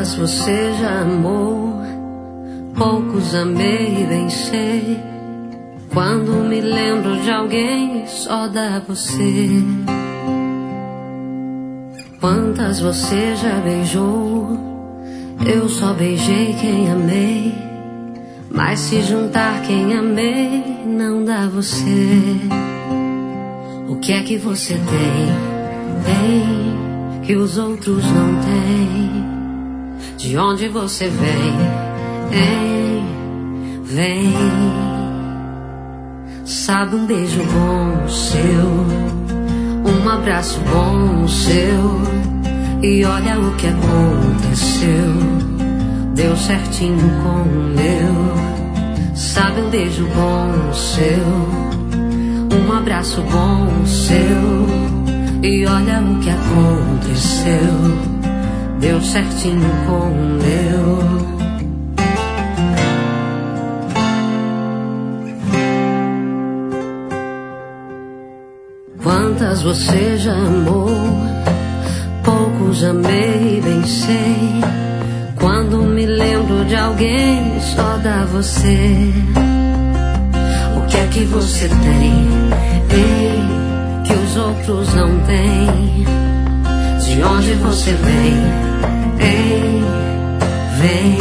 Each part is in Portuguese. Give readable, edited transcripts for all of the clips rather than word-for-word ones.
Quantas você já amou, poucos amei e bem sei. Quando me lembro de alguém, só dá você. Quantas você já beijou, eu só beijei quem amei. Mas se juntar quem amei, não dá você. O que é que você tem que os outros não têm? De onde você vem? Sabe, um beijo bom seu, um abraço bom seu, e olha o que aconteceu, deu certinho com o meu. Sabe, um beijo bom seu, um abraço bom seu, e olha o que aconteceu, deu certinho com o meu. Quantas você já amou, poucos amei, bem sei. Quando me lembro de alguém, só dá você. O que é que você tem que os outros não têm? De onde você vem?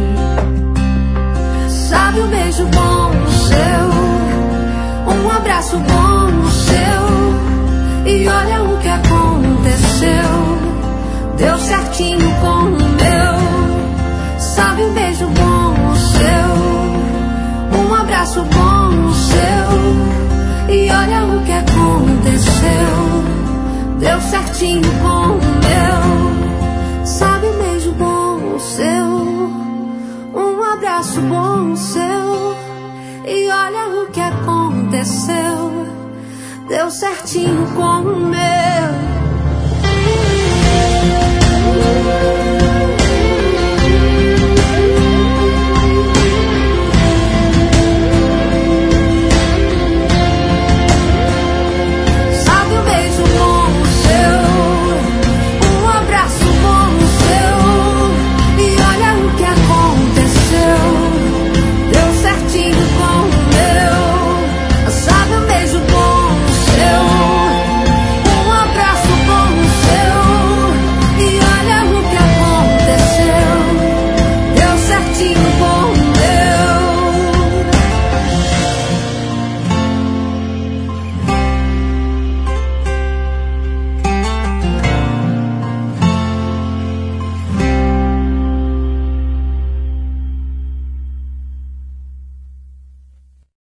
Sabe, um beijo bom seu, um abraço bom seu, e olha o que aconteceu, deu certinho com o meu. Sabe, um beijo bom seu, um abraço bom seu, e olha o que aconteceu, deu certinho com o meu. Sabe, um beijo bom seu, um abraço bom seu, e olha o que aconteceu, deu certinho com o meu.